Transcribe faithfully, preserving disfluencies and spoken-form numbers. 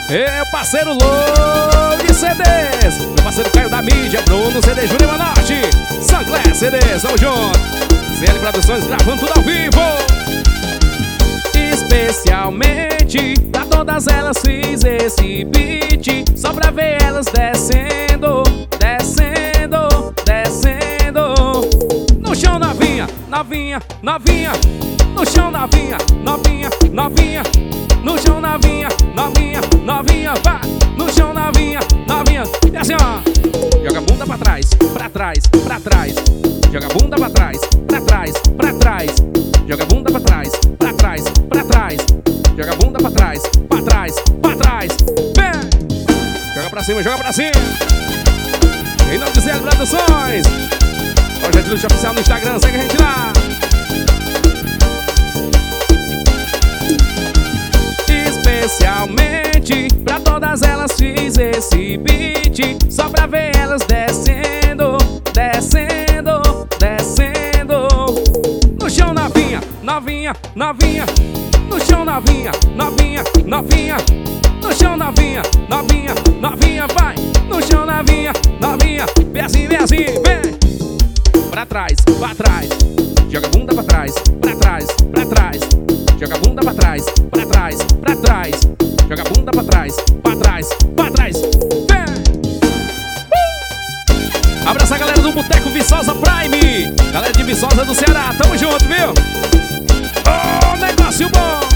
Meu parceiro Low de C Ds, meu parceiro Caio da mídia, Bruno C D Júnior Manotti, Sancler C Ds, tamo junto. C L Produções gravando tudo ao vivo. Especialmente pra todas elas fiz esse beat, só pra ver elas descendo, descendo, descendo. No chão novinha, novinha, novinha. No chão novinha, novinha, novinha. No chão novinha, novinha, novinha. Vai, no chão novinha, novinha. E assim ó, joga a bunda pra trás, pra trás, pra trás. Joga a bunda pra trás, pra trás, pra trás. Joga a bunda pra trás, pra trás, pra trás. Joga a bunda pra trás, pra trás, pra trás. Vem! Joga pra cima, joga pra cima. Em nome de C L Produções, Projeto de Luxo Oficial no Instagram, segue a gente lá. Especialmente pra todas elas fiz esse beat, só pra ver elas descendo, descendo, descendo. No chão novinha, novinha, novinha. No chão novinha, novinha, novinha. No chão novinha, novinha, novinha. Vai, no chão novinha, novinha. Vem assim, vem assim, vem. Pra trás, pra trás. Joga a bunda pra trás, pra trás, pra trás. Joga a bunda pra trás, pra trás, pra trás. Joga a bunda pra trás, pra trás, pra trás. Vem! Uh! Abraça a galera do Boteco Viçosa Prime, galera de Viçosa do Ceará, tamo junto, viu? Oh, negócio bom!